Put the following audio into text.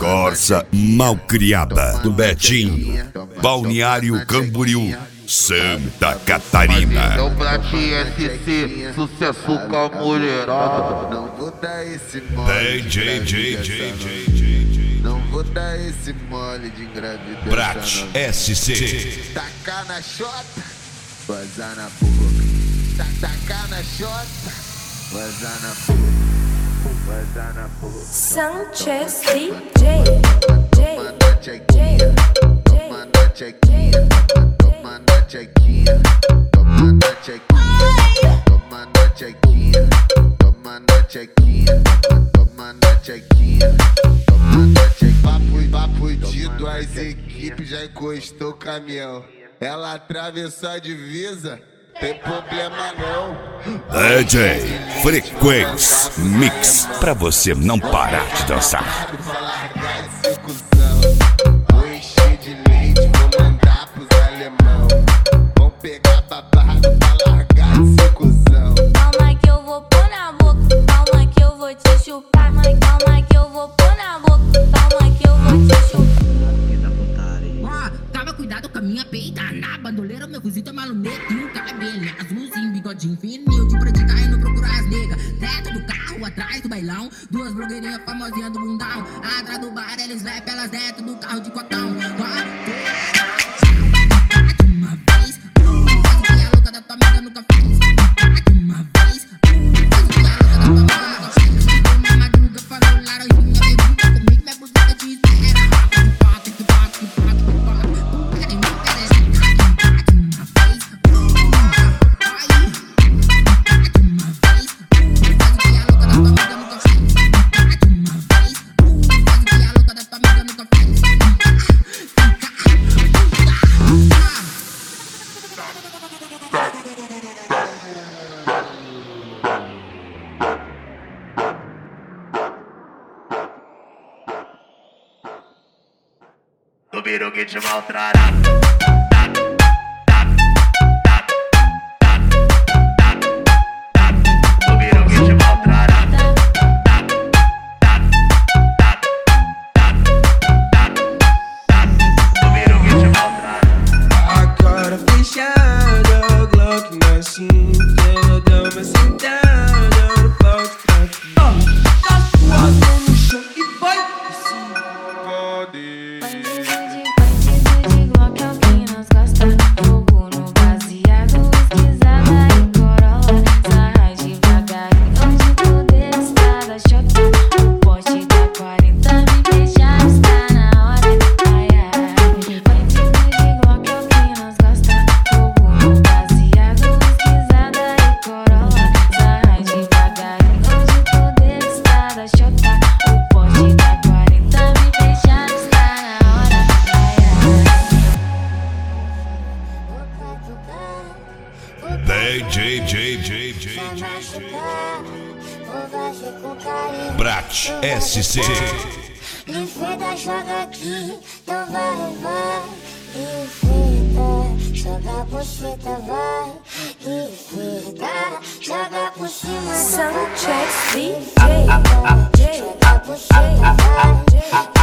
Corsa Malcriada, do Betinho, Balneário Camboriú, Santa Catarina. É o Plat SC, sucesso com a mulherada. Não vou dar esse mole Não vou dar esse mole de engravidez. Plat SC. Tacar na chota, vazar na boca. Tacar na chota, vazar na boca. Vazar na boca. Sanchez DJ. Toma na chequinha, toma na chequinha, toma na chequinha, toma na chequinha, toma na chequinha, toma na chequinha, toma na chequinha, toma na chequinha. Papo de duas equipes, já encostou o caminhão. Ela atravessou a divisa, tem problema não. DJ Frequência Mix, pra você não parar de dançar. Pra largar esse cuzão, vou encher de leite, vou mandar pros alemão. Vão pegar babado pra largar esse cuzão. Calma que eu vou pôr na boca, calma que eu vou te chupar. Calma que eu vou pôr na boca, calma que eu vou te chupar. Tava cuidado com a minha peita. Na bandoleira, meu fuzil é malumetinho. Cabelo azulzinho, bigodinho fininho. De pra de caindo, procura as negas. Dentro do carro, atrás do bailão. Duas blogueirinhas famosinhas do bundão. Atrás do bar, eles rap, elas dentro do carro de cotão. Uma vez, faz o que a louca da tua amiga nunca fez. Uma vez, faz o que a louca da tua amiga nunca fez. Uma madruga falou, laranjinha, vem junto comigo, minha buceta te espera. Do Biro que te maltrará. Do Biro que te maltrará. Do Biro que te maltrará. Agora fechada, Glock na cinta. Ela dá uma sentada no palco pra ti. Bota no chão e vai. Pode. Plat SC. Enfeita, joga aqui, então vai. Enfeita, joga a buceta, vai. Enfeita, joga por cima. Sanchez DJ. Joga a buceta, vai.